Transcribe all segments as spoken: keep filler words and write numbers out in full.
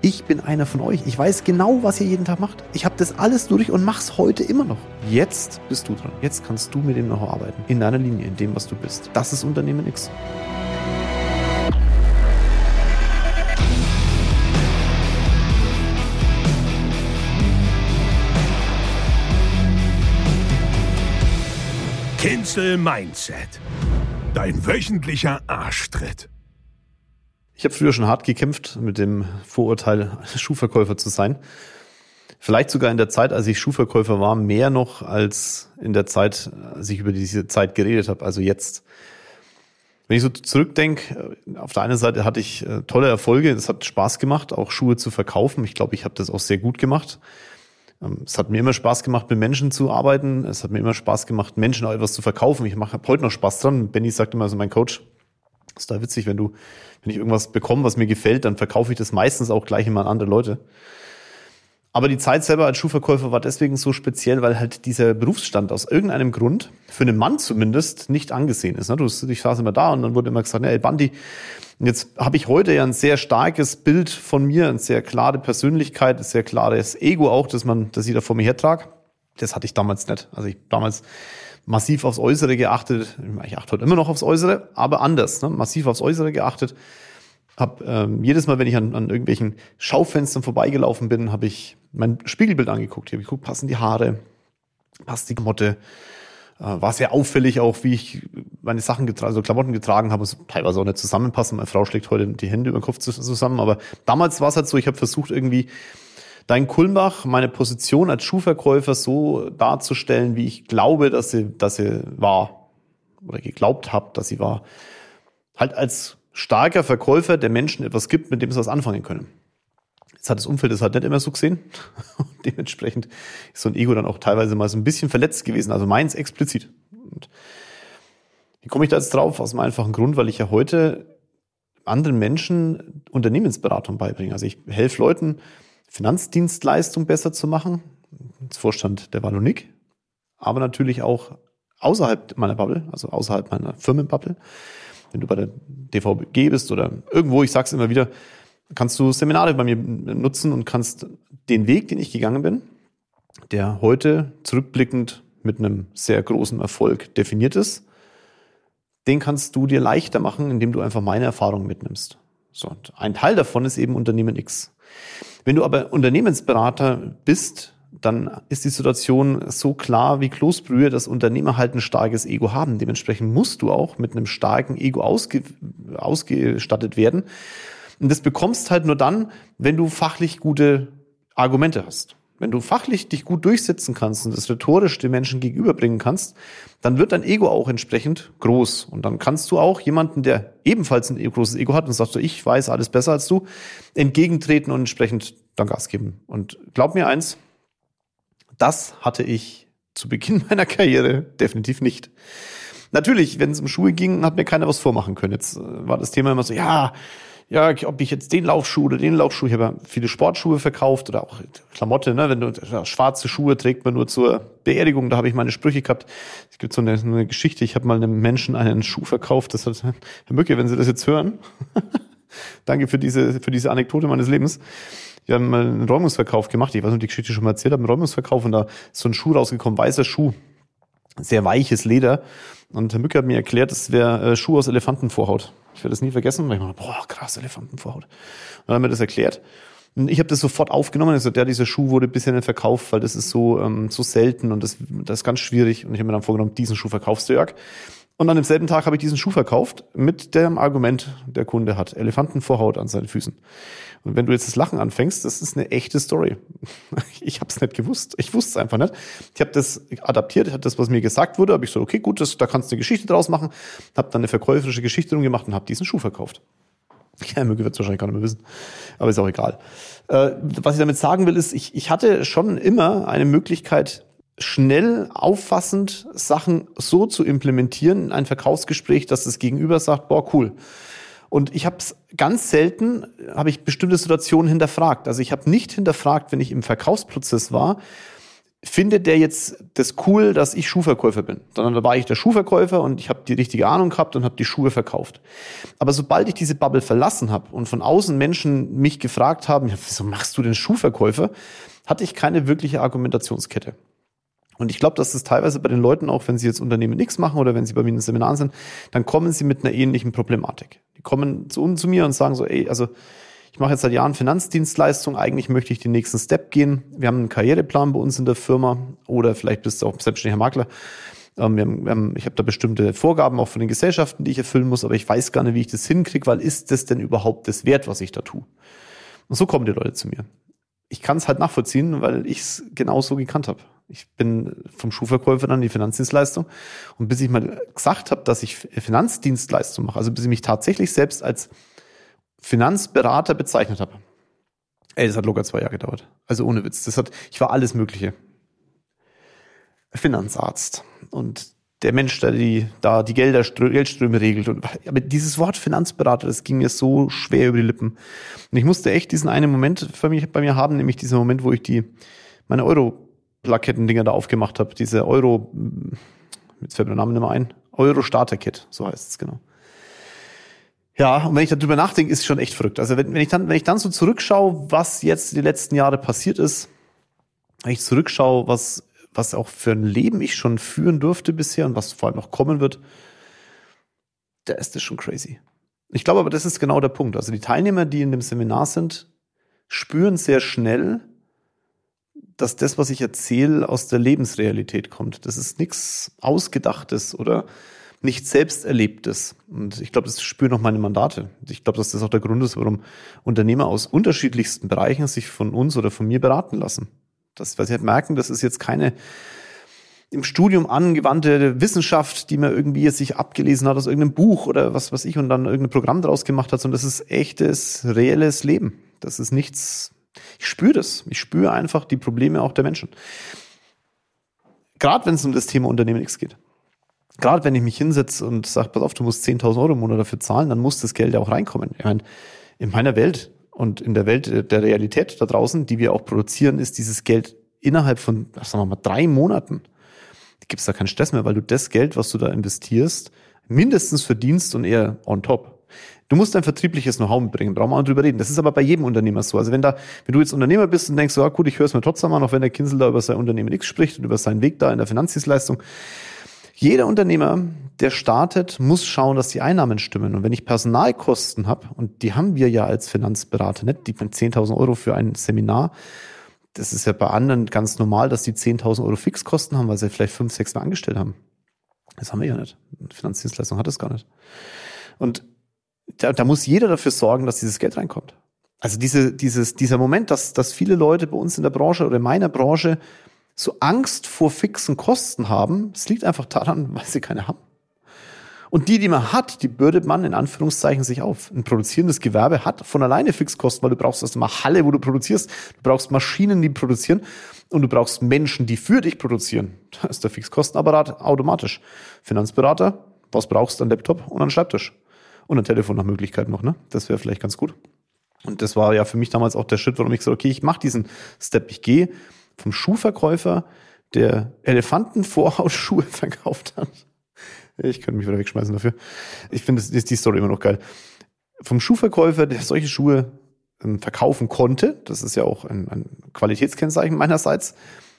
Ich bin einer von euch. Ich weiß genau, was ihr jeden Tag macht. Ich habe das alles durch und mach's heute immer noch. Jetzt bist du dran. Jetzt kannst du mit dem Know-how arbeiten. In deiner Linie, in dem, was du bist. Das ist Unternehmen X. Cancel Mindset. Dein wöchentlicher Arschtritt. Ich habe früher schon hart gekämpft mit dem Vorurteil, Schuhverkäufer zu sein. Vielleicht sogar in der Zeit, als ich Schuhverkäufer war, mehr noch als in der Zeit, als ich über diese Zeit geredet habe, also jetzt. Wenn ich so zurückdenke, auf der einen Seite hatte ich tolle Erfolge, es hat Spaß gemacht, auch Schuhe zu verkaufen. Ich glaube, ich habe das auch sehr gut gemacht. Es hat mir immer Spaß gemacht, mit Menschen zu arbeiten. Es hat mir immer Spaß gemacht, Menschen auch etwas zu verkaufen. Ich mache heute noch Spaß dran. Benny sagt immer so, mein Coach, ist da witzig, wenn du, wenn ich irgendwas bekomme, was mir gefällt, dann verkaufe ich das meistens auch gleich immer an andere Leute. Aber die Zeit selber als Schuhverkäufer war deswegen so speziell, weil halt dieser Berufsstand aus irgendeinem Grund, für einen Mann zumindest, nicht angesehen ist. Du, ich saß immer da und dann wurde immer gesagt, ey Bandi, jetzt habe ich heute ja ein sehr starkes Bild von mir, eine sehr klare Persönlichkeit, ein sehr klares Ego auch, dass man, dass ich da vor mir hertrage. Das hatte ich damals nicht. Also ich damals massiv aufs Äußere geachtet. Ich achte heute immer noch aufs Äußere, aber anders, ne? Massiv aufs Äußere geachtet. Hab ähm, jedes Mal, wenn ich an, an irgendwelchen Schaufenstern vorbeigelaufen bin, habe ich mein Spiegelbild angeguckt. Ich habe geguckt, passen die Haare, passt die Klamotte. Äh, war sehr auffällig auch, wie ich meine Sachen getragen, also Klamotten getragen habe, es teilweise auch nicht zusammenpassen. Meine Frau schlägt heute die Hände über den Kopf zusammen, aber damals war es halt so, ich habe versucht irgendwie da in Kulmbach meine Position als Schuhverkäufer so darzustellen, wie ich glaube, dass sie, dass sie war oder geglaubt habe, dass sie war. Halt als starker Verkäufer, der Menschen etwas gibt, mit dem sie was anfangen können. Jetzt hat das Umfeld das halt nicht immer so gesehen. Dementsprechend ist so ein Ego dann auch teilweise mal so ein bisschen verletzt gewesen, also meins explizit. Und wie komme ich da jetzt drauf? Aus einem einfachen Grund, weil ich ja heute anderen Menschen Unternehmensberatung beibringe. Also ich helfe Leuten, Finanzdienstleistung besser zu machen. Als Vorstand der Wallonik, aber natürlich auch außerhalb meiner Bubble, also außerhalb meiner Firmenbubble. Wenn du bei der D V G bist oder irgendwo, ich sag's immer wieder, kannst du Seminare bei mir nutzen und kannst den Weg, den ich gegangen bin, der heute zurückblickend mit einem sehr großen Erfolg definiert ist, den kannst du dir leichter machen, indem du einfach meine Erfahrungen mitnimmst. So, und ein Teil davon ist eben Unternehmen X. Wenn du aber Unternehmensberater bist, dann ist die Situation so klar wie Kloßbrühe, dass Unternehmer halt ein starkes Ego haben. Dementsprechend musst du auch mit einem starken Ego ausge, ausgestattet werden. Und das bekommst halt nur dann, wenn du fachlich gute Argumente hast. Wenn du fachlich dich gut durchsetzen kannst und das rhetorisch den Menschen gegenüberbringen kannst, dann wird dein Ego auch entsprechend groß. Und dann kannst du auch jemanden, der ebenfalls ein großes Ego hat und sagst, ich weiß alles besser als du, entgegentreten und entsprechend dann Gas geben. Und glaub mir eins, das hatte ich zu Beginn meiner Karriere definitiv nicht. Natürlich, wenn es um Schuhe ging, hat mir keiner was vormachen können. Jetzt war das Thema immer so, ja, ja, ob ich jetzt den Laufschuh oder den Laufschuh, ich habe ja viele Sportschuhe verkauft oder auch Klamotte, ne, wenn du ja, schwarze Schuhe trägt man nur zur Beerdigung, da habe ich meine Sprüche gehabt. Es gibt so eine, eine Geschichte, ich habe mal einem Menschen einen Schuh verkauft, das hat, Herr Mücke, wenn Sie das jetzt hören, danke für diese, für diese Anekdote meines Lebens. Wir haben mal einen Räumungsverkauf gemacht, ich weiß nicht, ob ich die Geschichte schon mal erzählt habe, einen Räumungsverkauf und da ist so ein Schuh rausgekommen, weißer Schuh, sehr weiches Leder. Und Herr Mücke hat mir erklärt, das wäre äh, Schuh aus Elefantenvorhaut. Ich werde das nie vergessen. Und ich dachte, boah, krass, Elefantenvorhaut. Und dann hat er mir das erklärt. Und ich habe das sofort aufgenommen. Also der, dieser Schuh wurde bisher nicht verkauft, weil das ist so ähm, so selten und das, das ist ganz schwierig. Und ich habe mir dann vorgenommen, diesen Schuh verkaufst du, Jörg. Und an demselben Tag habe ich diesen Schuh verkauft mit dem Argument, der Kunde hat Elefantenvorhaut an seinen Füßen. Und wenn du jetzt das Lachen anfängst, das ist eine echte Story. Ich habe es nicht gewusst. Ich wusste es einfach nicht. Ich habe das adaptiert, ich habe das, was mir gesagt wurde, habe ich so, okay, gut, das, da kannst du eine Geschichte draus machen. Habe dann eine verkäuferische Geschichte drum gemacht und habe diesen Schuh verkauft. Ja, möge wird es wahrscheinlich gar nicht mehr wissen, aber ist auch egal. Äh, was ich damit sagen will, ist, ich, ich hatte schon immer eine Möglichkeit, schnell, auffassend Sachen so zu implementieren in ein Verkaufsgespräch, dass das Gegenüber sagt, boah, cool. Und ich habe es ganz selten, habe ich bestimmte Situationen hinterfragt. Also ich habe nicht hinterfragt, wenn ich im Verkaufsprozess war, findet der jetzt das cool, dass ich Schuhverkäufer bin? Dann war ich der Schuhverkäufer und ich habe die richtige Ahnung gehabt und habe die Schuhe verkauft. Aber sobald ich diese Bubble verlassen habe und von außen Menschen mich gefragt haben, ja, wieso machst du denn Schuhverkäufer, hatte ich keine wirkliche Argumentationskette. Und ich glaube, dass das teilweise bei den Leuten auch, wenn sie jetzt Unternehmen X machen oder wenn sie bei mir in Seminaren sind, dann kommen sie mit einer ähnlichen Problematik. Die kommen zu, zu mir und sagen so, ey, also ich mache jetzt seit Jahren Finanzdienstleistung, eigentlich möchte ich den nächsten Step gehen. Wir haben einen Karriereplan bei uns in der Firma oder vielleicht bist du auch selbstständiger Makler. Ähm, wir haben, wir haben, ich habe da bestimmte Vorgaben auch von den Gesellschaften, die ich erfüllen muss, aber ich weiß gar nicht, wie ich das hinkriege, weil ist das denn überhaupt das wert, was ich da tue? Und so kommen die Leute zu mir. Ich kann es halt nachvollziehen, weil ich es genauso gekannt habe. Ich bin vom Schuhverkäufer dann in die Finanzdienstleistung und bis ich mal gesagt habe, dass ich Finanzdienstleistung mache, also bis ich mich tatsächlich selbst als Finanzberater bezeichnet habe. Ey, das hat locker zwei Jahre gedauert. Also ohne Witz. Das hat, ich war alles Mögliche. Finanzarzt und der Mensch, der die, da die Gelder, Geldströme regelt. Und, aber dieses Wort Finanzberater, das ging mir so schwer über die Lippen. Und ich musste echt diesen einen Moment für mich, bei mir haben, nämlich diesen Moment, wo ich die, meine Euro-Plaketten-Dinger da aufgemacht habe. Diese Euro, jetzt fällt mir der Name nicht mehr ein, Euro-Starter-Kit, so heißt es genau. Ja, und wenn ich darüber nachdenke, ist es schon echt verrückt. Also wenn, wenn ich dann, wenn ich dann so zurückschaue, was jetzt die letzten Jahre passiert ist, wenn ich zurückschaue, was, was auch für ein Leben ich schon führen durfte bisher und was vor allem noch kommen wird, da ist das schon crazy. Ich glaube aber, das ist genau der Punkt. Also die Teilnehmer, die in dem Seminar sind, spüren sehr schnell, dass das, was ich erzähle, aus der Lebensrealität kommt. Das ist nichts Ausgedachtes oder nicht selbst Erlebtes. Und ich glaube, das spüren auch meine Mandate. Ich glaube, dass das auch der Grund ist, warum Unternehmer aus unterschiedlichsten Bereichen sich von uns oder von mir beraten lassen. Das, weil sie halt merken, das ist jetzt keine im Studium angewandte Wissenschaft, die man irgendwie sich abgelesen hat aus irgendeinem Buch oder was weiß ich und dann irgendein Programm draus gemacht hat, sondern das ist echtes, reelles Leben. Das ist nichts, ich spüre das. Ich spüre einfach die Probleme auch der Menschen. Gerade wenn es um das Thema Unternehmen X geht. Gerade wenn ich mich hinsetze und sage, pass auf, du musst zehntausend Euro im Monat dafür zahlen, dann muss das Geld ja auch reinkommen. Ich meine, in meiner Welt und in der Welt der Realität da draußen, die wir auch produzieren, ist dieses Geld innerhalb von, sagen wir mal, drei Monaten, gibt es da keinen Stress mehr, weil du das Geld, was du da investierst, mindestens verdienst und eher on top. Du musst dein vertriebliches Know-how mitbringen, brauchen wir auch drüber reden. Das ist aber bei jedem Unternehmer so. Also wenn da, wenn du jetzt Unternehmer bist und denkst, so, ah, gut, ich höre es mir trotzdem an, auch wenn der Kinsel da über sein Unternehmen X spricht und über seinen Weg da in der Finanzdienstleistung. Jeder Unternehmer, der startet, muss schauen, dass die Einnahmen stimmen. Und wenn ich Personalkosten habe, und die haben wir ja als Finanzberater nicht, die zehntausend Euro für ein Seminar, das ist ja bei anderen ganz normal, dass die zehntausend Euro Fixkosten haben, weil sie vielleicht fünf, sechs Mal angestellt haben. Das haben wir ja nicht. Finanzdienstleistung hat das gar nicht. Und da, da muss jeder dafür sorgen, dass dieses Geld reinkommt. Also diese, dieses, dieser Moment, dass, dass viele Leute bei uns in der Branche oder in meiner Branche so Angst vor fixen Kosten haben, es liegt einfach daran, weil sie keine haben. Und die, die man hat, die bürdet man in Anführungszeichen sich auf. Ein produzierendes Gewerbe hat von alleine Fixkosten, weil du brauchst erst mal Halle, wo du produzierst. Du brauchst Maschinen, die produzieren. Und du brauchst Menschen, die für dich produzieren. Da ist der Fixkostenapparat automatisch. Finanzberater, was brauchst du? Ein Laptop und einen Schreibtisch. Und ein Telefon nach Möglichkeit noch, ne? Das wäre vielleicht ganz gut. Und das war ja für mich damals auch der Schritt, warum ich gesagt habe, okay, ich mache diesen Step. Ich gehe vom Schuhverkäufer, der Elefantenvorhausschuhe verkauft hat. Ich könnte mich wieder wegschmeißen dafür. Ich finde ist die Story immer noch geil. Vom Schuhverkäufer, der solche Schuhe ähm, verkaufen konnte, das ist ja auch ein, ein Qualitätskennzeichen meinerseits,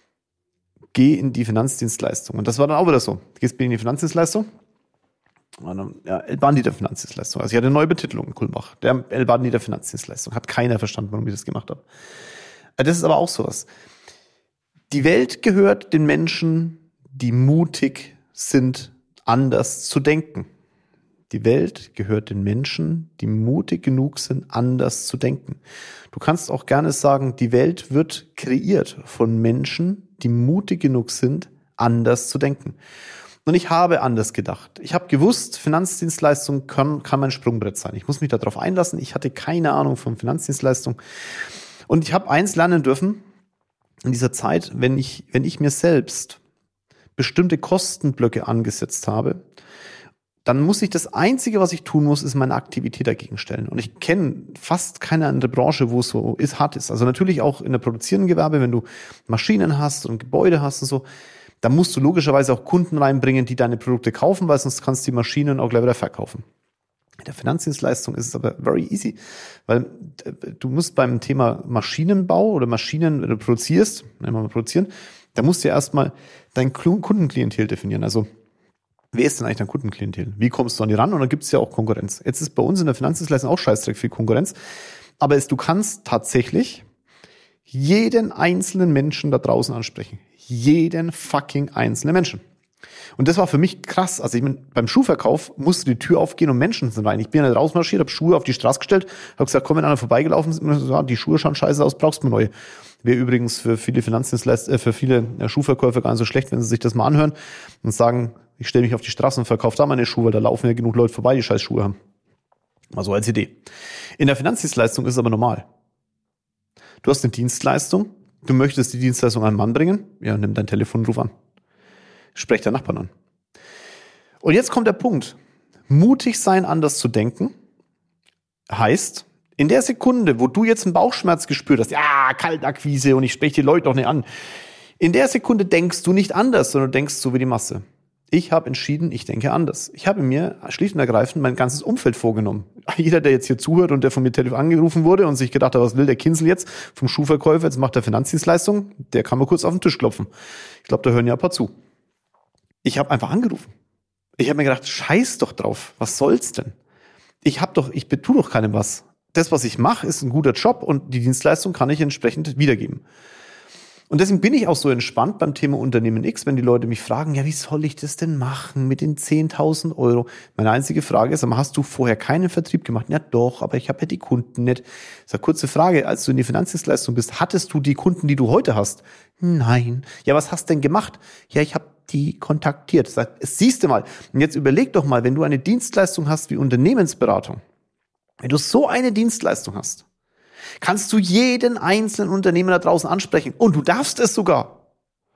geh in die Finanzdienstleistung. Und das war dann auch wieder so. Du gehst in die Finanzdienstleistung. Und dann, ja, Elbandi der Finanzdienstleistung. Also ich hatte eine neue Betitelung in Kulmbach. Der Elbandi der Finanzdienstleistung. Hat keiner verstanden, warum ich das gemacht habe. Das ist aber auch sowas. Die Welt gehört den Menschen, die mutig sind, anders zu denken. Die Welt gehört den Menschen, die mutig genug sind, anders zu denken. Du kannst auch gerne sagen, die Welt wird kreiert von Menschen, die mutig genug sind, anders zu denken. Und ich habe anders gedacht. Ich habe gewusst, Finanzdienstleistung kann, kann mein Sprungbrett sein. Ich muss mich darauf einlassen. Ich hatte keine Ahnung von Finanzdienstleistung. Und ich habe eins lernen dürfen in dieser Zeit, wenn ich, wenn ich mir selbst bestimmte Kostenblöcke angesetzt habe, dann muss ich das Einzige, was ich tun muss, ist meine Aktivität dagegen stellen. Und ich kenne fast keine andere Branche, wo es so ist, hart ist. Also natürlich auch in der produzierenden Gewerbe, wenn du Maschinen hast und Gebäude hast und so, da musst du logischerweise auch Kunden reinbringen, die deine Produkte kaufen, weil sonst kannst du die Maschinen auch gleich wieder verkaufen. In der Finanzdienstleistung ist es aber very easy, weil du musst beim Thema Maschinenbau oder Maschinen, wenn du produzierst, nehmen wir mal produzieren, da musst du ja erstmal dein Kundenklientel definieren. Also wer ist denn eigentlich dein Kundenklientel? Wie kommst du an die ran? Und dann gibt es ja auch Konkurrenz. Jetzt ist bei uns in der Finanzdienstleistung auch Scheißdreck viel Konkurrenz. Aber es, du kannst tatsächlich jeden einzelnen Menschen da draußen ansprechen. Jeden fucking einzelnen Menschen. Und das war für mich krass. Also ich meine, beim Schuhverkauf musste die Tür aufgehen und Menschen sind rein. Ich bin halt rausmarschiert, habe Schuhe auf die Straße gestellt, habe gesagt, komm, wenn einer vorbeigelaufen ist, und so, die Schuhe schauen scheiße aus, brauchst du neue. Wäre übrigens für viele Finanzdienstleister, äh, für viele Schuhverkäufer gar nicht so schlecht, wenn sie sich das mal anhören und sagen, ich stelle mich auf die Straße und verkaufe da meine Schuhe, weil da laufen ja genug Leute vorbei, die scheiß Schuhe haben. Mal so als Idee. In der Finanzdienstleistung ist es aber normal. Du hast eine Dienstleistung, du möchtest die Dienstleistung an einen Mann bringen, ja, nimm dein Telefon und ruf an. Sprech deinen Nachbarn an. Und jetzt kommt der Punkt. Mutig sein, anders zu denken, heißt, in der Sekunde, wo du jetzt einen Bauchschmerz gespürt hast, ja, Kaltakquise und ich spreche die Leute doch nicht an, in der Sekunde denkst du nicht anders, sondern du denkst so wie die Masse. Ich habe entschieden, ich denke anders. Ich habe mir schlicht und ergreifend mein ganzes Umfeld vorgenommen. Jeder, der jetzt hier zuhört und der von mir Telefon angerufen wurde und sich gedacht hat, was will der Kinsel jetzt vom Schuhverkäufer, jetzt macht er Finanzdienstleistung, der kann mal kurz auf den Tisch klopfen. Ich glaube, da hören ja ein paar zu. Ich habe einfach angerufen. Ich habe mir gedacht, scheiß doch drauf, was soll's denn? Ich habe doch, ich tue doch keinem was. Das, was ich mache, ist ein guter Job und die Dienstleistung kann ich entsprechend wiedergeben. Und deswegen bin ich auch so entspannt beim Thema Unternehmen X, wenn die Leute mich fragen, ja, wie soll ich das denn machen mit den zehntausend Euro? Meine einzige Frage ist, aber hast du vorher keinen Vertrieb gemacht? Ja doch, aber ich habe ja die Kunden nicht. Das ist eine kurze Frage, als du in die Finanzdienstleistung bist, hattest du die Kunden, die du heute hast? Nein. Ja, was hast du denn gemacht? Ja, ich habe die kontaktiert. Das heißt, siehst du mal. Und jetzt überleg doch mal, wenn du eine Dienstleistung hast wie Unternehmensberatung, wenn du so eine Dienstleistung hast, kannst du jeden einzelnen Unternehmer da draußen ansprechen. Und du darfst es sogar.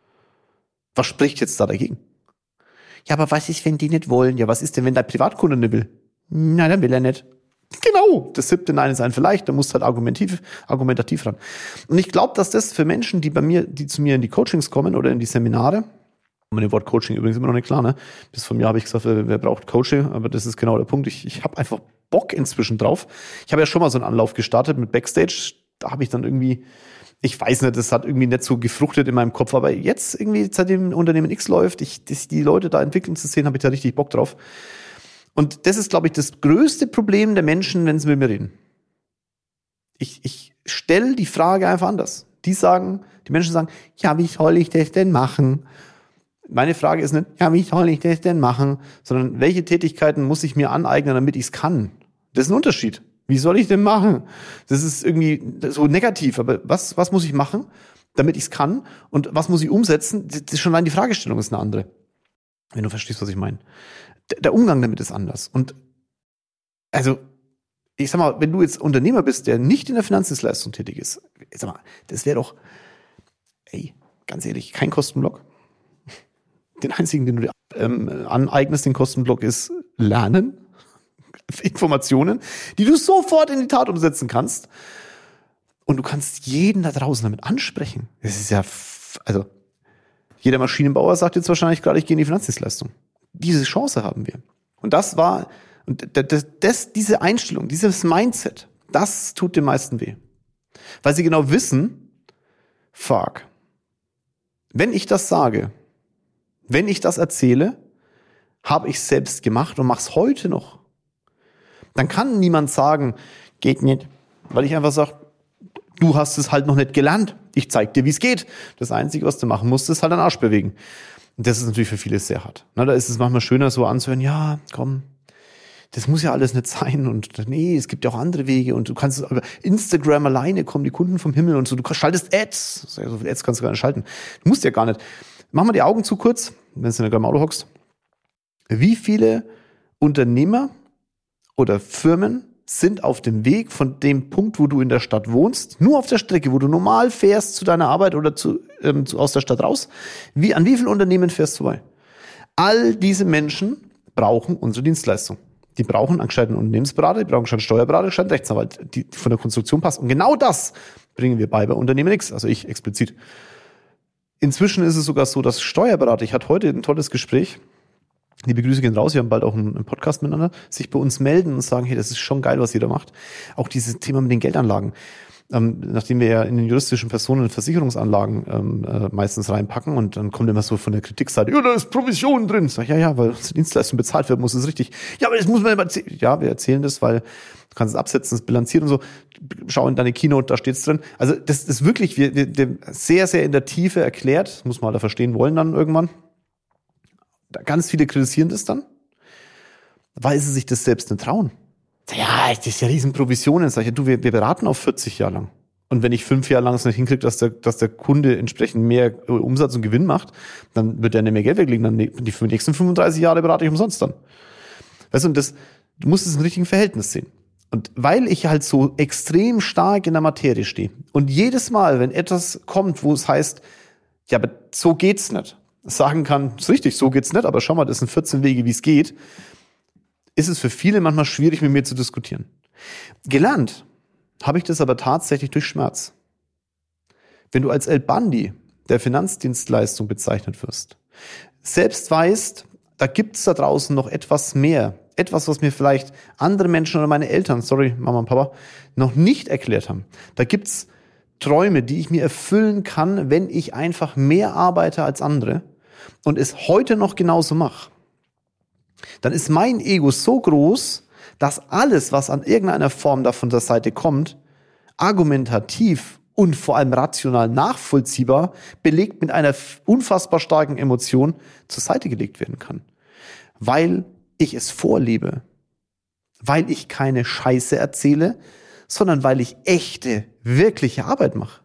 Was spricht jetzt da dagegen? Ja, aber was ist, wenn die nicht wollen? Ja, was ist denn, wenn dein Privatkunde nicht will? Na, dann will er nicht. Genau, das siebte Nein ist ein vielleicht, da musst du halt argumentativ, argumentativ ran. Und ich glaube, dass das für Menschen, die bei mir, die zu mir in die Coachings kommen oder in die Seminare, mit dem Wort Coaching übrigens immer noch nicht klar, ne? Bis vor mir habe ich gesagt, wer, wer braucht Coaching? Aber das ist genau der Punkt. Ich, ich habe einfach Bock inzwischen drauf. Ich habe ja schon mal so einen Anlauf gestartet mit Backstage. Da habe ich dann irgendwie, ich weiß nicht, das hat irgendwie nicht so gefruchtet in meinem Kopf. Aber jetzt irgendwie, seitdem Unternehmen X läuft, ich, das, die Leute da entwickeln zu sehen, habe ich da richtig Bock drauf. Und das ist, glaube ich, das größte Problem der Menschen, wenn sie mit mir reden. Ich, ich stelle die Frage einfach anders. Die sagen, die Menschen sagen, ja, wie soll ich das denn machen? Meine Frage ist nicht, ja, wie soll ich das denn machen? Sondern, welche Tätigkeiten muss ich mir aneignen, damit ich es kann? Das ist ein Unterschied. Wie soll ich denn machen? Das ist irgendwie so negativ. Aber was, was muss ich machen, damit ich es kann? Und was muss ich umsetzen? Das ist schon allein die Fragestellung ist eine andere. Wenn du verstehst, was ich meine. Der Umgang damit ist anders. Und also, ich sag mal, wenn du jetzt Unternehmer bist, der nicht in der Finanzdienstleistung tätig ist, ich sag mal, das wäre doch, ey, ganz ehrlich, kein Kostenblock. Den einzigen, den du dir ähm, aneignest, den Kostenblock, ist Lernen, Informationen, die du sofort in die Tat umsetzen kannst. Und du kannst jeden da draußen damit ansprechen. Das ist ja, f- also jeder Maschinenbauer sagt jetzt wahrscheinlich gerade, ich gehe in die Finanzdienstleistung. Diese Chance haben wir. Und das war, und das, das, diese Einstellung, dieses Mindset, das tut den meisten weh. Weil sie genau wissen, fuck, wenn ich das sage, wenn ich das erzähle, habe ich selbst gemacht und mache es heute noch. Dann kann niemand sagen, geht nicht, weil ich einfach sage, du hast es halt noch nicht gelernt. Ich zeig dir, wie es geht. Das Einzige, was du machen musst, ist halt den Arsch bewegen. Und das ist natürlich für viele sehr hart. Na, da ist es manchmal schöner, so anzuhören, ja, komm, das muss ja alles nicht sein und nee, es gibt ja auch andere Wege und du kannst über Instagram alleine kommen die Kunden vom Himmel und so, du schaltest Ads. So viele Ads kannst du gar nicht schalten. Du musst ja gar nicht. Mach mal die Augen zu kurz, wenn du in der Auto hockst. Wie viele Unternehmer oder Firmen sind auf dem Weg von dem Punkt, wo du in der Stadt wohnst, nur auf der Strecke, wo du normal fährst zu deiner Arbeit oder zu, ähm, zu, aus der Stadt raus? Wie, an wie vielen Unternehmen fährst du vorbei? All diese Menschen brauchen unsere Dienstleistung. Die brauchen einen gescheiten Unternehmensberater, die brauchen einen gescheiten Steuerberater, einen gescheiten Rechtsanwalt, die von der Konstruktion passt. Und genau das bringen wir bei bei Unternehmen X, also ich explizit. Inzwischen ist es sogar so, dass Steuerberater, ich hatte heute ein tolles Gespräch, liebe Grüße gehen raus, wir haben bald auch einen Podcast miteinander, sich bei uns melden und sagen, hey, das ist schon geil, was ihr da macht. Auch dieses Thema mit den Geldanlagen. Ähm, nachdem wir ja in den juristischen Personen Versicherungsanlagen ähm, äh, meistens reinpacken und dann kommt immer so von der Kritikseite, ja, da ist Provision drin. Sag ich, ja, ja, weil die Dienstleistung bezahlt werden muss, ist richtig. Ja, aber das muss man immer erzählen. Ja, wir erzählen das, weil du kannst es absetzen, es bilanzieren und so. Schau in deine Keynote, da steht's drin. Also das ist wirklich wir, wir, wir sehr, sehr in der Tiefe erklärt. Das muss man da verstehen wollen dann irgendwann. Da ganz viele kritisieren das dann, weil sie sich das selbst nicht trauen. Ja, das ist ja riesen Provisionen. Sag ich, du, wir, wir beraten auf vierzig Jahre lang. Und wenn ich fünf Jahre lang es nicht hinkriege, dass der, dass der Kunde entsprechend mehr Umsatz und Gewinn macht, dann wird er nicht mehr Geld weglegen. Dann die nächsten fünfunddreißig Jahre berate ich umsonst dann. Weißt du, und das, du musst es im richtigen Verhältnis sehen. Und weil ich halt so extrem stark in der Materie stehe und jedes Mal, wenn etwas kommt, wo es heißt, ja, aber so geht's nicht, sagen kann, ist richtig, so geht's nicht, aber schau mal, das sind vierzehn Wege, wie es geht, ist es für viele manchmal schwierig, mit mir zu diskutieren. Gelernt habe ich das aber tatsächlich durch Schmerz. Wenn du als El Bandi der Finanzdienstleistung bezeichnet wirst, selbst weißt, da gibt's da draußen noch etwas mehr, etwas, was mir vielleicht andere Menschen oder meine Eltern, sorry, Mama und Papa, noch nicht erklärt haben. Da gibt's Träume, die ich mir erfüllen kann, wenn ich einfach mehr arbeite als andere und es heute noch genauso mache. Dann ist mein Ego so groß, dass alles, was an irgendeiner Form da von der Seite kommt, argumentativ und vor allem rational nachvollziehbar, belegt mit einer unfassbar starken Emotion, zur Seite gelegt werden kann. Weil ich es vorlebe. Weil ich keine Scheiße erzähle, sondern weil ich echte, wirkliche Arbeit mache.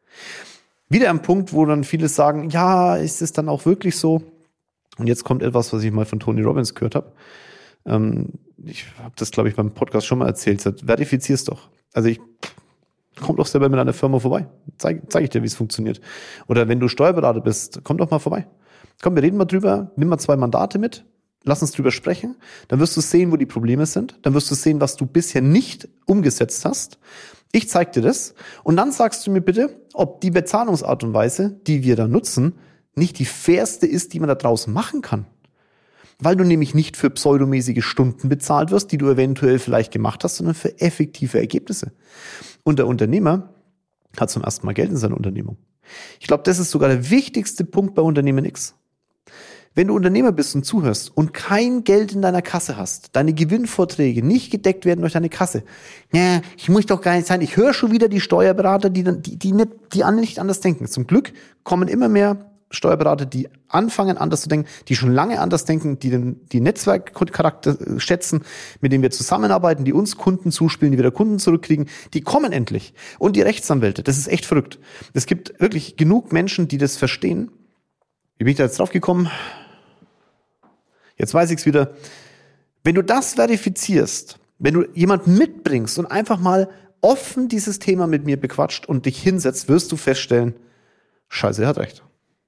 Wieder ein Punkt, wo dann viele sagen, ja, ist es dann auch wirklich so? Und jetzt kommt etwas, was ich mal von Tony Robbins gehört habe. Ähm, ich habe das, glaube ich, beim Podcast schon mal erzählt. Verifizier's doch. Also ich komm doch selber mit einer Firma vorbei. Zeig, zeig ich dir, wie es funktioniert. Oder wenn du Steuerberater bist, komm doch mal vorbei. Komm, wir reden mal drüber. Nimm mal zwei Mandate mit. Lass uns drüber sprechen. Dann wirst du sehen, wo die Probleme sind. Dann wirst du sehen, was du bisher nicht umgesetzt hast. Ich zeig dir das. Und dann sagst du mir bitte, ob die Bezahlungsart und Weise, die wir da nutzen, nicht die fairste ist, die man da draußen machen kann. Weil du nämlich nicht für pseudomäßige Stunden bezahlt wirst, die du eventuell vielleicht gemacht hast, sondern für effektive Ergebnisse. Und der Unternehmer hat zum ersten Mal Geld in seiner Unternehmung. Ich glaube, das ist sogar der wichtigste Punkt bei Unternehmen X. Wenn du Unternehmer bist und zuhörst und kein Geld in deiner Kasse hast, deine Gewinnvorträge nicht gedeckt werden durch deine Kasse, ja, ich muss doch gar nicht sein, ich höre schon wieder die Steuerberater, die, die, die, nicht, die nicht anders denken. Zum Glück kommen immer mehr Steuerberater, die anfangen anders zu denken, die schon lange anders denken, die den die Netzwerkcharakter schätzen, mit denen wir zusammenarbeiten, die uns Kunden zuspielen, die wieder Kunden zurückkriegen, die kommen endlich. Und die Rechtsanwälte, das ist echt verrückt. Es gibt wirklich genug Menschen, die das verstehen. Wie bin ich da jetzt drauf gekommen? Jetzt weiß ich's wieder. Wenn du das verifizierst, wenn du jemanden mitbringst und einfach mal offen dieses Thema mit mir bequatscht und dich hinsetzt, wirst du feststellen, Scheiße, er hat recht.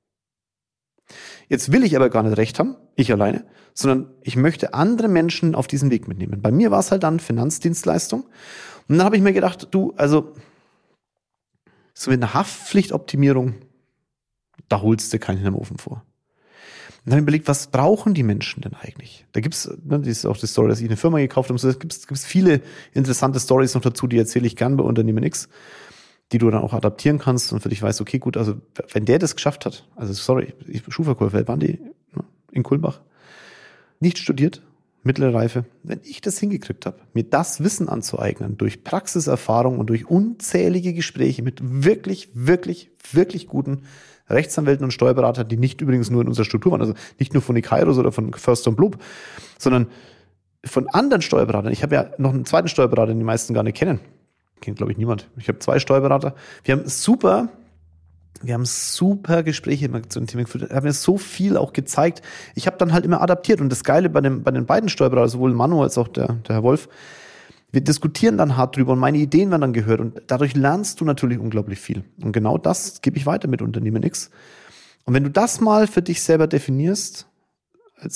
Jetzt will ich aber gar nicht recht haben, ich alleine, sondern ich möchte andere Menschen auf diesen Weg mitnehmen. Bei mir war es halt dann Finanzdienstleistung. Und dann habe ich mir gedacht, du, also so mit einer Haftpflichtoptimierung, da holst du keinen im Ofen vor. Und dann habe ich überlegt, was brauchen die Menschen denn eigentlich? Da gibt's, ne, das ist auch die Story, dass ich eine Firma gekauft habe. Da gibt's, gibt's viele interessante Stories noch dazu, die erzähle ich gern bei Unternehmen X, die du dann auch adaptieren kannst und für dich weißt, okay, gut, also wenn der das geschafft hat, also sorry, ich bin Schuhverkäufer, El Bandi in Kulmbach, nicht studiert, mittlere Reife, wenn ich das hingekriegt habe, mir das Wissen anzueignen, durch Praxiserfahrung und durch unzählige Gespräche mit wirklich, wirklich, wirklich guten Rechtsanwälten und Steuerberatern, die nicht übrigens nur in unserer Struktur waren, also nicht nur von Nikairos oder von Förster und Blub, sondern von anderen Steuerberatern. Ich habe ja noch einen zweiten Steuerberater, den die meisten gar nicht kennen. Kennt, glaube ich, niemand. Ich habe zwei Steuerberater. Wir haben super, wir haben super Gespräche zu dem Thema geführt. Wir haben mir so viel auch gezeigt. Ich habe dann halt immer adaptiert. Und das Geile bei, dem, bei den beiden Steuerberatern, sowohl Manu als auch der, der Herr Wolf, wir diskutieren dann hart drüber und meine Ideen werden dann gehört. Und dadurch lernst du natürlich unglaublich viel. Und genau das gebe ich weiter mit Unternehmen X. Und wenn du das mal für dich selber definierst, als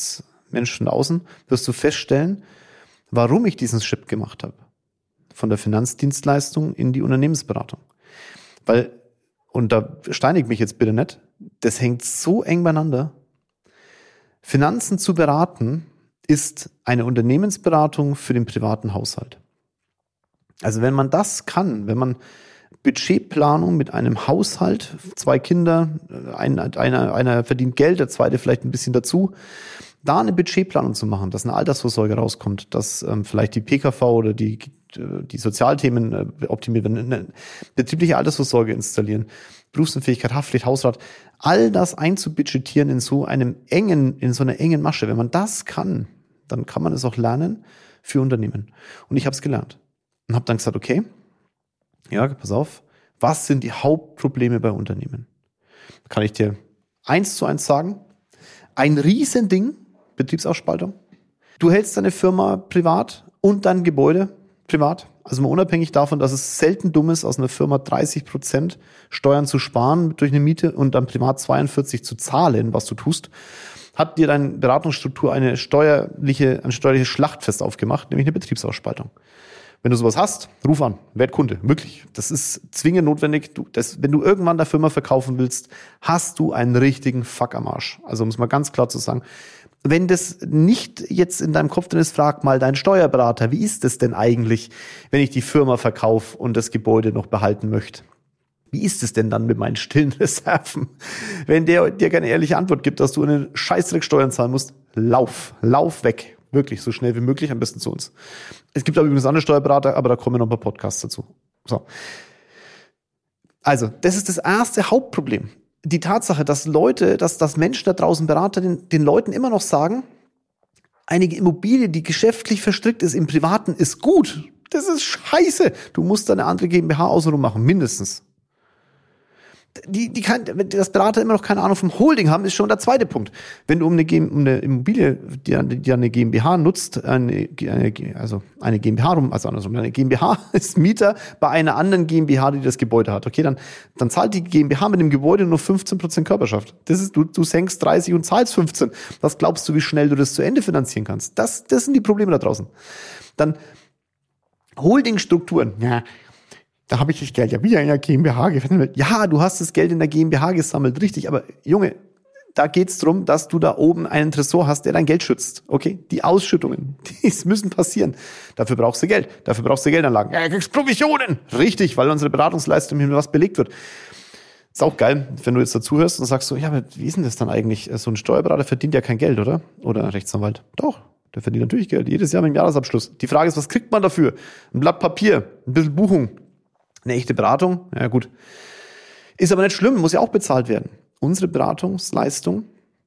Mensch von außen, wirst du feststellen, warum ich diesen Shift gemacht habe. Von der Finanzdienstleistung in die Unternehmensberatung. Weil, und da steinigt mich jetzt bitte nicht, das hängt so eng beieinander. Finanzen zu beraten ist eine Unternehmensberatung für den privaten Haushalt. Also wenn man das kann, wenn man Budgetplanung mit einem Haushalt, zwei Kinder, ein, einer, einer verdient Geld, der zweite vielleicht ein bisschen dazu, da eine Budgetplanung zu machen, dass eine Altersvorsorge rauskommt, dass ähm, vielleicht die P K V oder die, die Sozialthemen äh, optimiert werden, eine betriebliche Altersvorsorge installieren, Berufsunfähigkeit, Haftpflicht, Hausrat, all das einzubudgetieren in so einem engen, in so einer engen Masche. Wenn man das kann, dann kann man es auch lernen für Unternehmen. Und ich habe es gelernt und habe dann gesagt, okay, ja, pass auf, was sind die Hauptprobleme bei Unternehmen? Kann ich dir eins zu eins sagen, ein Riesending, Betriebsausspaltung. Du hältst deine Firma privat und dein Gebäude privat. Also mal unabhängig davon, dass es selten dumm ist, aus einer Firma dreißig Prozent Steuern zu sparen durch eine Miete und dann privat zweiundvierzig zu zahlen, was du tust, hat dir deine Beratungsstruktur eine steuerliche, ein steuerliches Schlachtfest aufgemacht, nämlich eine Betriebsausspaltung. Wenn du sowas hast, ruf an, werd Kunde, wirklich. Das ist zwingend notwendig. Du, das, wenn du irgendwann der Firma verkaufen willst, hast du einen richtigen Fuck am Arsch. Also um es mal ganz klar zu sagen. Wenn das nicht jetzt in deinem Kopf drin ist, frag mal deinen Steuerberater, wie ist es denn eigentlich, wenn ich die Firma verkaufe und das Gebäude noch behalten möchte? Wie ist es denn dann mit meinen stillen Reserven? Wenn der dir keine ehrliche Antwort gibt, dass du einen Scheißdreck Steuern zahlen musst, lauf, lauf weg. Wirklich, so schnell wie möglich, am besten zu uns. Es gibt auch übrigens andere Steuerberater, aber da kommen noch ein paar Podcasts dazu. So. Also, das ist das erste Hauptproblem. Die Tatsache, dass Leute, dass, dass Menschen da draußen, Berater, den, den Leuten immer noch sagen, eine Immobilie, die geschäftlich verstrickt ist im Privaten, ist gut. Das ist scheiße. Du musst da eine andere GmbH außenrum machen, mindestens. Die, die kann, dass Berater immer noch keine Ahnung vom Holding haben, ist schon der zweite Punkt. Wenn du um eine, um eine Immobilie, die, die eine GmbH nutzt, eine, eine, also eine GmbH rum, also andersrum, eine GmbH ist Mieter bei einer anderen GmbH, die das Gebäude hat. Okay, dann, dann zahlt die GmbH mit dem Gebäude nur fünfzehn Prozent Körperschaft. Das ist, du, du senkst dreißig und zahlst fünfzehn. Was glaubst du, wie schnell du das zu Ende finanzieren kannst? Das, das sind die Probleme da draußen. Dann Holdingstrukturen, ja. Da habe ich das Geld ja wieder in der GmbH gesammelt. Ja, du hast das Geld in der GmbH gesammelt, richtig. Aber Junge, da geht's drum, dass du da oben einen Tresor hast, der dein Geld schützt. Okay? Die Ausschüttungen, die müssen passieren. Dafür brauchst du Geld. Dafür brauchst du Geldanlagen. Ja, du kriegst Provisionen. Richtig, weil unsere Beratungsleistung mit was belegt wird. Ist auch geil, wenn du jetzt dazu hörst und sagst so, ja, aber wie ist denn das dann eigentlich? So ein Steuerberater verdient ja kein Geld, oder? Oder ein Rechtsanwalt. Doch, der verdient natürlich Geld. Jedes Jahr mit dem Jahresabschluss. Die Frage ist, was kriegt man dafür? Ein Blatt Papier, ein bisschen Buchung. Eine echte Beratung, ja gut. Ist aber nicht schlimm, muss ja auch bezahlt werden. Unsere Beratungsleistung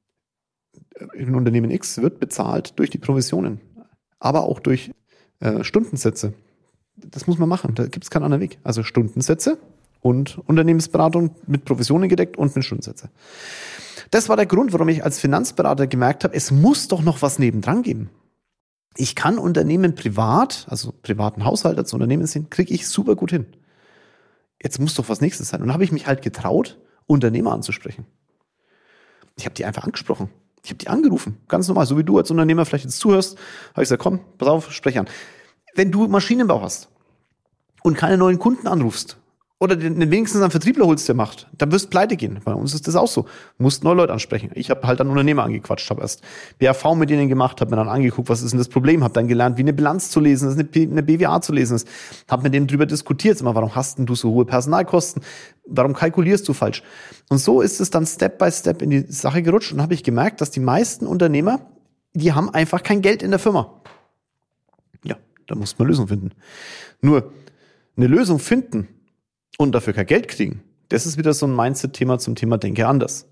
in Unternehmen X wird bezahlt durch die Provisionen, aber auch durch äh, Stundensätze. Das muss man machen, da gibt es keinen anderen Weg. Also Stundensätze und Unternehmensberatung mit Provisionen gedeckt und mit Stundensätze. Das war der Grund, warum ich als Finanzberater gemerkt habe, es muss doch noch was nebendran geben. Ich kann Unternehmen privat, also privaten Haushalt als Unternehmen sehen, kriege ich super gut hin. Jetzt muss doch was Nächstes sein. Und dann habe ich mich halt getraut, Unternehmer anzusprechen. Ich habe die einfach angesprochen. Ich habe die angerufen. Ganz normal. So wie du als Unternehmer vielleicht jetzt zuhörst, habe ich gesagt, komm, pass auf, sprech an. Wenn du Maschinenbau hast und keine neuen Kunden anrufst oder den, den wenigstens einen Vertriebler holst, der macht, dann wirst du pleite gehen. Bei uns ist das auch so. Du musst neue Leute ansprechen. Ich habe halt dann Unternehmer angequatscht, habe erst B A V mit denen gemacht, habe mir dann angeguckt, was ist denn das Problem, habe dann gelernt, wie eine Bilanz zu lesen ist, eine, P- eine B W A zu lesen ist, habe mit denen drüber diskutiert, immer, warum hast denn du so hohe Personalkosten, warum kalkulierst du falsch? Und so ist es dann Step by Step in die Sache gerutscht und habe ich gemerkt, dass die meisten Unternehmer, die haben einfach kein Geld in der Firma. Ja, da muss man Lösung finden. Nur eine Lösung finden und dafür kein Geld kriegen, das ist wieder so ein Mindset-Thema zum Thema Denke anders.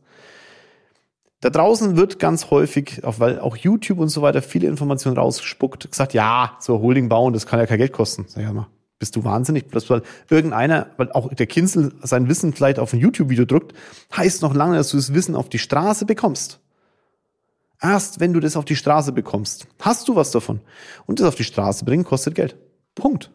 Da draußen wird ganz häufig, auch weil auch YouTube und so weiter viele Informationen rausgespuckt, gesagt, ja, so Holding bauen, das kann ja kein Geld kosten. Sag ich mal, bist du wahnsinnig? Bloß weil irgendeiner, weil auch der Kinzel sein Wissen vielleicht auf ein YouTube-Video drückt, heißt noch lange, dass du das Wissen auf die Straße bekommst. Erst wenn du das auf die Straße bekommst, hast du was davon. Und das auf die Straße bringen, kostet Geld. Punkt.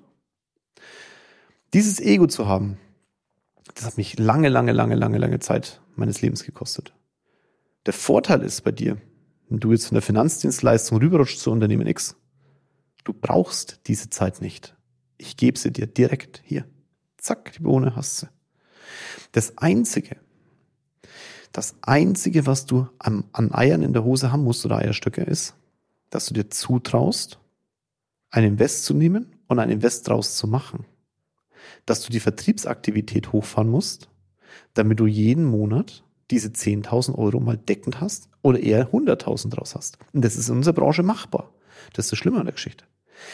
Dieses Ego zu haben, das hat mich lange, lange, lange, lange, lange Zeit meines Lebens gekostet. Der Vorteil ist bei dir, wenn du jetzt von der Finanzdienstleistung rüberrutschst zu Unternehmen X, du brauchst diese Zeit nicht. Ich gebe sie dir direkt hier. Zack, die Bohne hast du. Das Einzige, das Einzige, was du an, an Eiern in der Hose haben musst oder Eierstöcke ist, dass du dir zutraust, ein Invest zu nehmen und ein Invest draus zu machen. Dass du die Vertriebsaktivität hochfahren musst, damit du jeden Monat diese zehntausend Euro mal deckend hast oder eher hunderttausend draus hast. Und das ist in unserer Branche machbar. Das ist das Schlimme an der Geschichte.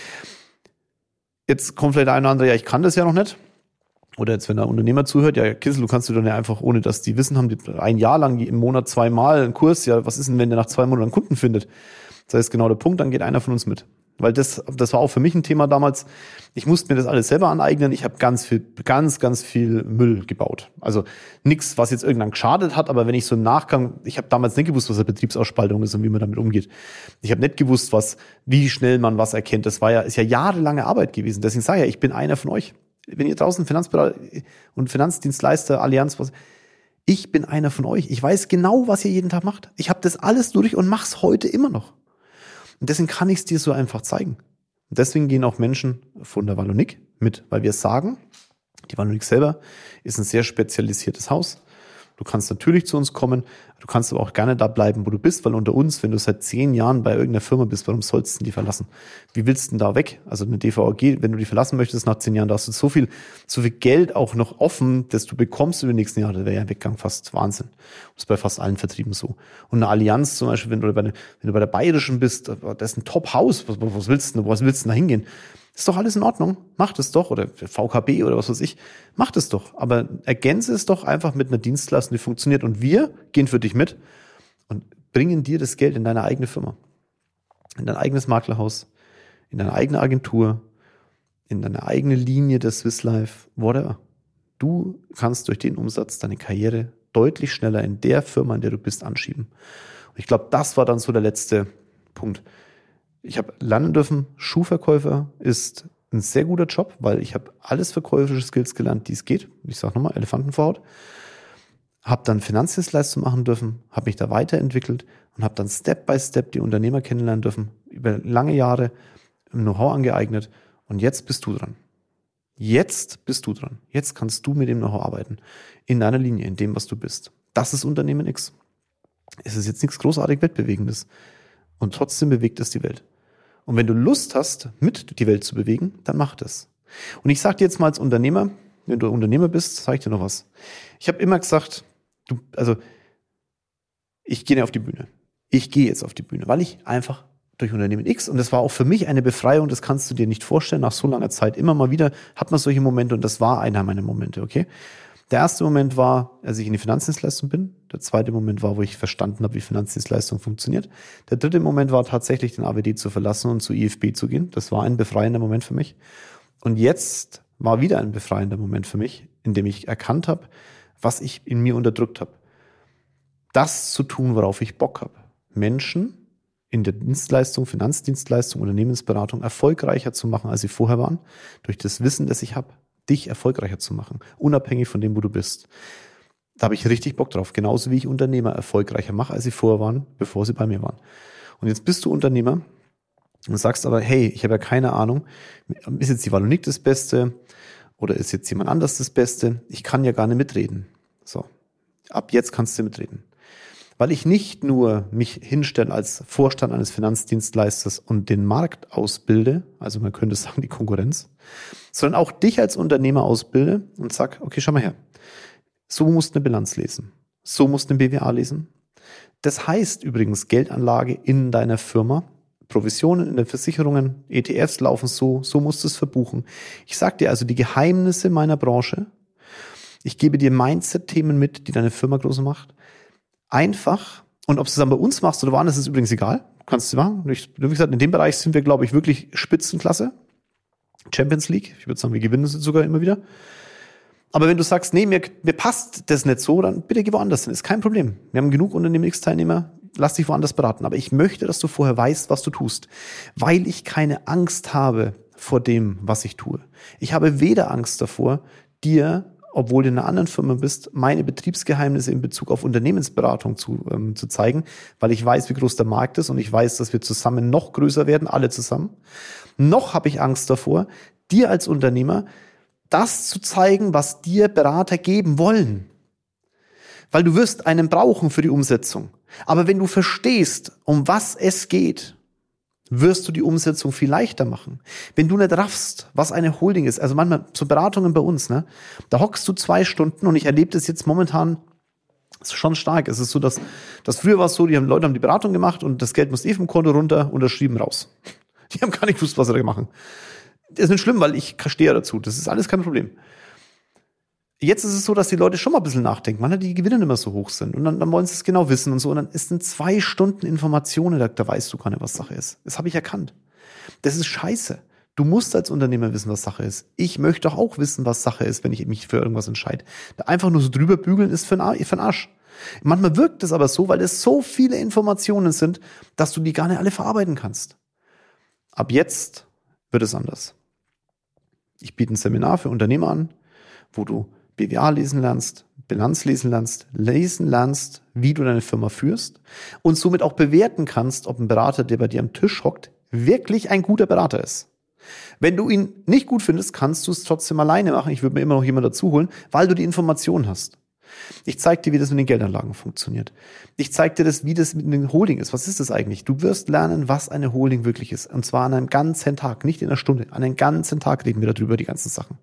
Jetzt kommt vielleicht ein oder andere, ja, ich kann das ja noch nicht. Oder jetzt, wenn der Unternehmer zuhört, ja, Kissel, du kannst du dann ja einfach, ohne dass die wissen haben, die ein Jahr lang im Monat zweimal einen Kurs, ja, was ist denn, wenn der nach zwei Monaten einen Kunden findet? Das heißt, genau der Punkt, dann geht einer von uns mit. Weil das, das war auch für mich ein Thema damals. Ich musste mir das alles selber aneignen. Ich habe ganz viel, ganz, ganz viel Müll gebaut. Also nichts, was jetzt irgendwann geschadet hat, aber wenn ich so im Nachgang, ich habe damals nicht gewusst, was eine Betriebsausspaltung ist und wie man damit umgeht. Ich habe nicht gewusst, was, wie schnell man was erkennt. Das war ja, ist ja jahrelange Arbeit gewesen. Deswegen sage ich ja, ich bin einer von euch. Wenn ihr draußen Finanzberater und Finanzdienstleister, Allianz, was, ich bin einer von euch. Ich weiß genau, was ihr jeden Tag macht. Ich habe das alles durch und mach's heute immer noch. Und deswegen kann ich es dir so einfach zeigen. Und deswegen gehen auch Menschen von der Wallonik mit, weil wir sagen, die Wallonik selber ist ein sehr spezialisiertes Haus. Du kannst natürlich zu uns kommen, du kannst aber auch gerne da bleiben, wo du bist, weil unter uns, wenn du seit zehn Jahren bei irgendeiner Firma bist, warum sollst du die verlassen? Wie willst du denn da weg? Also eine D V A G, wenn du die verlassen möchtest nach zehn Jahren, da hast du so viel, so viel Geld auch noch offen, das du bekommst über die nächsten Jahre, das wäre ja ein Weggang fast Wahnsinn. Das ist bei fast allen Vertrieben so. Und eine Allianz zum Beispiel, wenn du bei, wenn du bei der Bayerischen bist, das ist ein Top-Haus, was, was willst du, was willst du da hingehen? Ist doch alles in Ordnung, mach das doch, oder V K B oder was weiß ich, mach das doch, aber ergänze es doch einfach mit einer Dienstleistung, die funktioniert und wir gehen für dich mit und bringen dir das Geld in deine eigene Firma, in dein eigenes Maklerhaus, in deine eigene Agentur, in deine eigene Linie der Swiss Life, whatever. Du kannst durch den Umsatz deine Karriere deutlich schneller in der Firma, in der du bist, anschieben. Und ich glaube, das war dann so der letzte Punkt. Ich habe lernen dürfen, Schuhverkäufer ist ein sehr guter Job, weil ich habe alles verkäuferische Skills gelernt, die es geht. Ich sage nochmal, Elefantenvorhaut. Habe dann Finanzdienstleistung machen dürfen, habe mich da weiterentwickelt und habe dann Step by Step die Unternehmer kennenlernen dürfen, über lange Jahre Know-how angeeignet und jetzt bist du dran. Jetzt bist du dran. Jetzt kannst du mit dem Know-how arbeiten, in deiner Linie, in dem, was du bist. Das ist Unternehmen X. Es ist jetzt nichts großartig Weltbewegendes und trotzdem bewegt es die Welt. Und wenn du Lust hast, mit die Welt zu bewegen, dann mach das. Und ich sage dir jetzt mal als Unternehmer, wenn du Unternehmer bist, sage ich dir noch was. Ich habe immer gesagt, du, also ich gehe nicht auf die Bühne. Ich gehe jetzt auf die Bühne, weil ich einfach durch Unternehmen X, und das war auch für mich eine Befreiung, das kannst du dir nicht vorstellen, nach so langer Zeit, immer mal wieder hat man solche Momente und das war einer meiner Momente, okay? Der erste Moment war, als ich in die Finanzdienstleistung bin. Der zweite Moment war, wo ich verstanden habe, wie Finanzdienstleistung funktioniert. Der dritte Moment war tatsächlich, den A W D zu verlassen und zu I F B zu gehen. Das war ein befreiender Moment für mich. Und jetzt war wieder ein befreiender Moment für mich, in dem ich erkannt habe, was ich in mir unterdrückt habe. Das zu tun, worauf ich Bock habe. Menschen in der Dienstleistung, Finanzdienstleistung, Unternehmensberatung erfolgreicher zu machen, als sie vorher waren, durch das Wissen, das ich habe. Dich erfolgreicher zu machen, unabhängig von dem, wo du bist. Da habe ich richtig Bock drauf, genauso wie ich Unternehmer erfolgreicher mache, als sie vorher waren, bevor sie bei mir waren. Und jetzt bist du Unternehmer und sagst aber, hey, ich habe ja keine Ahnung, ist jetzt die Wallonik das Beste oder ist jetzt jemand anders das Beste? Ich kann ja gar nicht mitreden. So, ab jetzt kannst du mitreden. Weil ich nicht nur mich hinstelle als Vorstand eines Finanzdienstleisters und den Markt ausbilde, also man könnte sagen die Konkurrenz, sondern auch dich als Unternehmer ausbilde und sag, okay, schau mal her, so musst du eine Bilanz lesen, so musst du eine B W A lesen. Das heißt übrigens Geldanlage in deiner Firma, Provisionen in den Versicherungen, E T Fs laufen so, so musst du es verbuchen. Ich sag dir also die Geheimnisse meiner Branche, ich gebe dir Mindset-Themen mit, die deine Firma groß macht. Einfach, und ob du es dann bei uns machst oder woanders, ist übrigens egal. Kannst du machen. Ich, wie gesagt, in dem Bereich sind wir, glaube ich, wirklich Spitzenklasse. Champions League. Ich würde sagen, wir gewinnen es sogar immer wieder. Aber wenn du sagst, nee, mir, mir passt das nicht so, dann bitte geh woanders hin. Ist kein Problem. Wir haben genug Unternehmen X-Teilnehmer. Lass dich woanders beraten. Aber ich möchte, dass du vorher weißt, was du tust. Weil ich keine Angst habe vor dem, was ich tue. Ich habe weder Angst davor, dir obwohl du in einer anderen Firma bist, meine Betriebsgeheimnisse in Bezug auf Unternehmensberatung zu, ähm, zu zeigen, weil ich weiß, wie groß der Markt ist und ich weiß, dass wir zusammen noch größer werden, alle zusammen. Noch habe ich Angst davor, dir als Unternehmer das zu zeigen, was dir Berater geben wollen. Weil du wirst einen brauchen für die Umsetzung. Aber wenn du verstehst, um was es geht, wirst du die Umsetzung viel leichter machen. Wenn du nicht raffst, was eine Holding ist, also manchmal so Beratungen bei uns, ne, da hockst du zwei Stunden und ich erlebe das jetzt momentan schon stark. Es ist so, dass, dass früher war es so, die haben, Leute haben die Beratung gemacht und das Geld muss eh vom Konto runter, unterschrieben raus. Die haben gar nicht gewusst, was sie da machen. Das ist nicht schlimm, weil ich stehe dazu. Das ist alles kein Problem. Jetzt ist es so, dass die Leute schon mal ein bisschen nachdenken, weil die Gewinne nicht mehr so hoch sind. Und dann, dann wollen sie es genau wissen und so. Und dann ist es zwei Stunden Informationen, da, da weißt du gar nicht, was Sache ist. Das habe ich erkannt. Das ist scheiße. Du musst als Unternehmer wissen, was Sache ist. Ich möchte doch auch wissen, was Sache ist, wenn ich mich für irgendwas entscheide. Da einfach nur so drüber bügeln ist für den Arsch. Manchmal wirkt es aber so, weil es so viele Informationen sind, dass du die gar nicht alle verarbeiten kannst. Ab jetzt wird es anders. Ich biete ein Seminar für Unternehmer an, wo du B W A lesen lernst, Bilanz lesen lernst, lesen lernst, wie du deine Firma führst und somit auch bewerten kannst, ob ein Berater, der bei dir am Tisch hockt, wirklich ein guter Berater ist. Wenn du ihn nicht gut findest, kannst du es trotzdem alleine machen. Ich würde mir immer noch jemanden dazu holen, weil du die Informationen hast. Ich zeige dir, wie das mit den Geldanlagen funktioniert. Ich zeige dir, das, wie das mit einem Holding ist. Was ist das eigentlich? Du wirst lernen, was eine Holding wirklich ist. Und zwar an einem ganzen Tag, nicht in einer Stunde. An einem ganzen Tag reden wir darüber, die ganzen Sachen.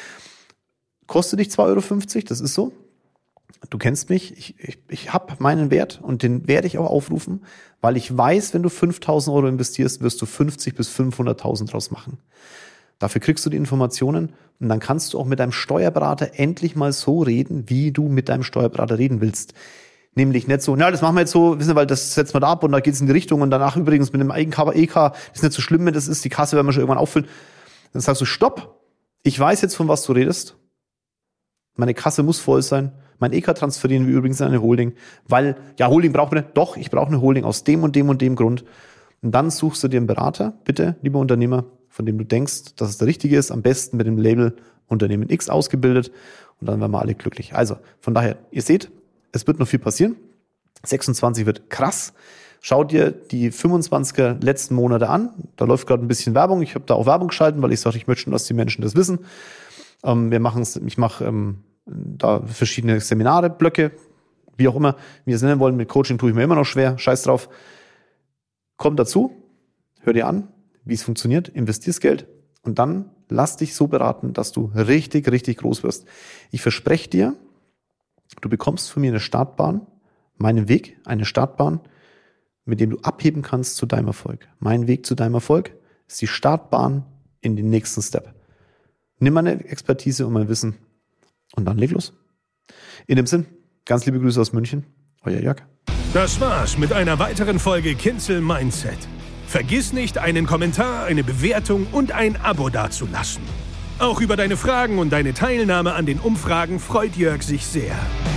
Kostet dich zwei Euro fünfzig, das ist so. Du kennst mich, ich, ich, ich habe meinen Wert und den werde ich auch aufrufen, weil ich weiß, wenn du fünftausend Euro investierst, wirst du fünfzig bis fünfhunderttausend draus machen. Dafür kriegst du die Informationen und dann kannst du auch mit deinem Steuerberater endlich mal so reden, wie du mit deinem Steuerberater reden willst. Nämlich nicht so, na, das machen wir jetzt so, wissen Sie, weil das setzen wir da ab und da geht's in die Richtung und danach übrigens mit dem Eigenkader E K, das ist nicht so schlimm, wenn das ist, die Kasse werden wir schon irgendwann auffüllen. Dann sagst du, stopp, ich weiß jetzt, von was du redest. Meine Kasse muss voll sein. Mein E K transferieren wir übrigens in eine Holding, weil, ja, Holding braucht man nicht. Doch, ich brauche eine Holding aus dem und dem und dem Grund. Und dann suchst du dir einen Berater, bitte, lieber Unternehmer, von dem du denkst, dass es der richtige ist, am besten mit dem Label Unternehmen X ausgebildet und dann werden wir alle glücklich. Also, von daher, ihr seht, es wird noch viel passieren. sechsundzwanzig wird krass. Schau dir die fünfundzwanziger letzten Monate an. Da läuft gerade ein bisschen Werbung. Ich habe da auch Werbung geschalten, weil ich sage, ich möchte schon, dass die Menschen das wissen. Ähm, wir machen es, ich mache ähm, da verschiedene Seminare, Blöcke, wie auch immer wir es nennen wollen. Mit Coaching tue ich mir immer noch schwer. Scheiß drauf. Komm dazu, hör dir an, wie es funktioniert, investierst Geld und dann lass dich so beraten, dass du richtig, richtig groß wirst. Ich verspreche dir, du bekommst von mir eine Startbahn, meinen Weg, eine Startbahn, mit dem du abheben kannst zu deinem Erfolg. Mein Weg zu deinem Erfolg ist die Startbahn in den nächsten Step. Nimm meine Expertise und mein Wissen und dann leg los. In dem Sinn, ganz liebe Grüße aus München, euer Jörg. Das war's mit einer weiteren Folge Kinzel Mindset. Vergiss nicht, einen Kommentar, eine Bewertung und ein Abo dazulassen. Auch über deine Fragen und deine Teilnahme an den Umfragen freut Jörg sich sehr.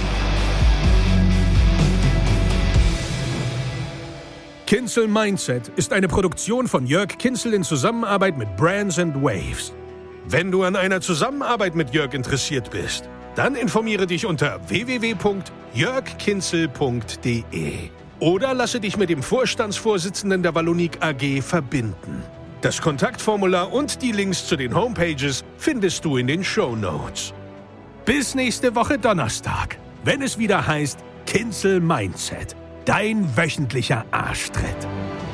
Kinzel Mindset ist eine Produktion von Jörg Kinzel in Zusammenarbeit mit Brands and Waves. Wenn du an einer Zusammenarbeit mit Jörg interessiert bist, dann informiere dich unter w w w punkt jörg kinzel punkt d e oder lasse dich mit dem Vorstandsvorsitzenden der Wallonik A G verbinden. Das Kontaktformular und die Links zu den Homepages findest du in den Shownotes. Bis nächste Woche Donnerstag, wenn es wieder heißt Kinzel Mindset, dein wöchentlicher Arschtritt.